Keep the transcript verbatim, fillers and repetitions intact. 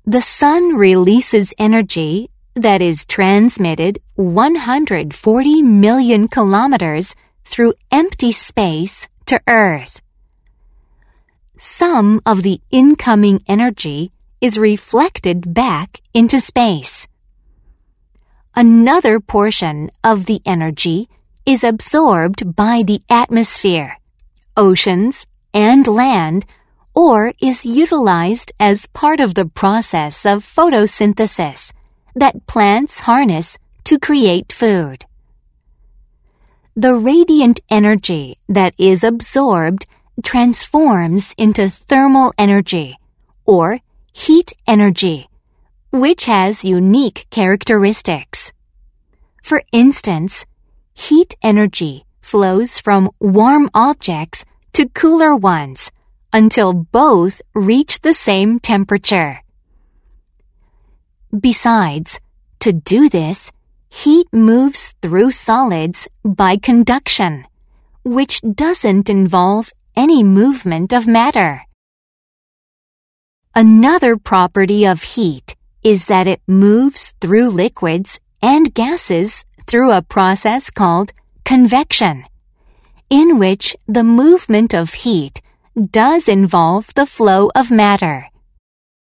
The sun releases energy that is transmitted one hundred forty million kilometers through empty space to Earth. Some of the incoming energy is reflected back into space. Another portion of the energy is absorbed by the atmosphere, oceans, and land, or is utilized as part of the process of photosynthesis that plants harness to create food. The radiant energy that is absorbed transforms into thermal energy, or heat energy, which has unique characteristics. For instance, heat energy flows from warm objects to cooler ones until both reach the same temperature. Besides, to do this, heat moves through solids by conduction, which doesn't involve any movement of matter. Another property of heat is that it moves through liquids and gases through a process called convection, in which the movement of heat does involve the flow of matter.